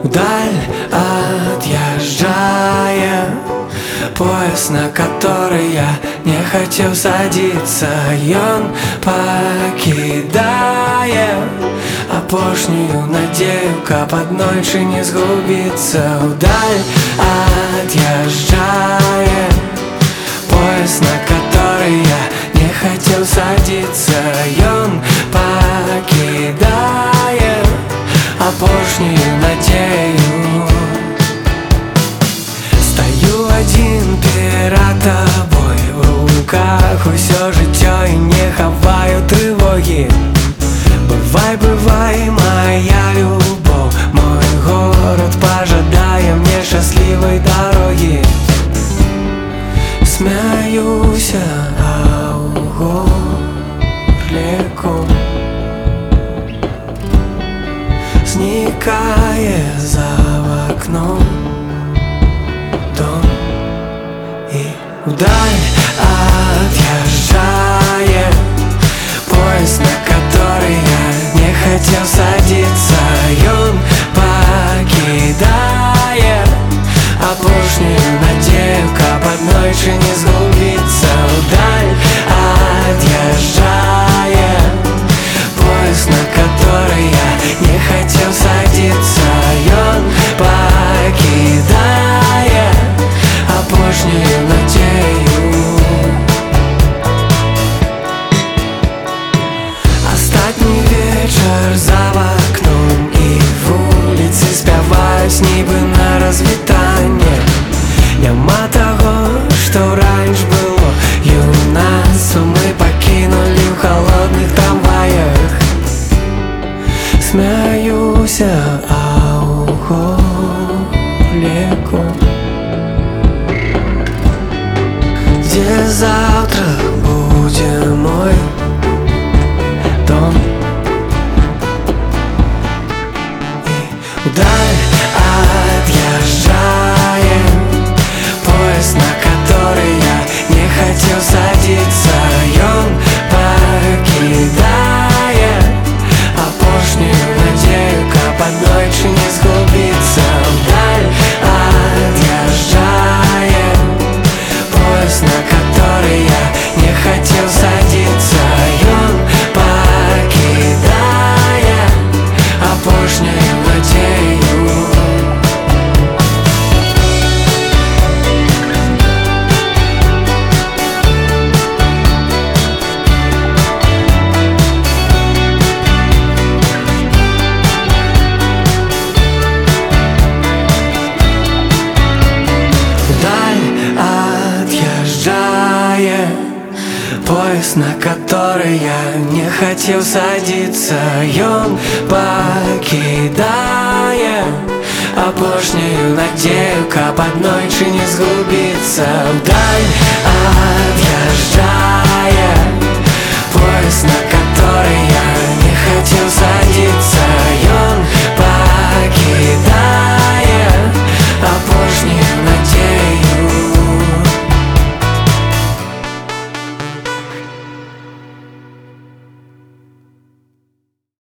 Вдаль отъезжая, поезд, на который я не хотел садиться, и он покидая апошнюю надею, каб аднойчы не згубіцца. Вдаль отъезжая, поезд, на который я не хотел садиться, и он покидая апошнюю надею. Стою один перед тобой, в руках усё жыццё, і не хаваю трывогі. Бывай, бывай, моя любовь, мой город пожадае мне шчаслівай дарогі. Смяюся, а ў горле ком зникае за окном дом. И вдаль отъезжая, поезд, на который я не хотел садиться, и он покидая апошнюю надею, каб аднойчы не згубіцца. Вдаль отъезжая, поезд, на который я не хотел садиться, и он покидая апошнюю надею. Астатні вечар за окном, і вуліцы спяваюць нібы на развітанне. Няма таго, што раньш было юнацтва, мы пакінулі ў холодных трамваях. Смяюся, а ў горле ком, где завтра будет мой дом. И вдаль отъезжая, поезд, на который я не хотел садиться, и он покидая апошнюю надею, каб аднойчы не згубіцца. Вдаль отъезжая, поезд, на который я не хотел садиться, и он покидая апошнюю надею. Поезд, на который я не хотел садиться, и он покидая апошнюю надею, каб аднойчы не згубіцца. Вдаль отъезжая,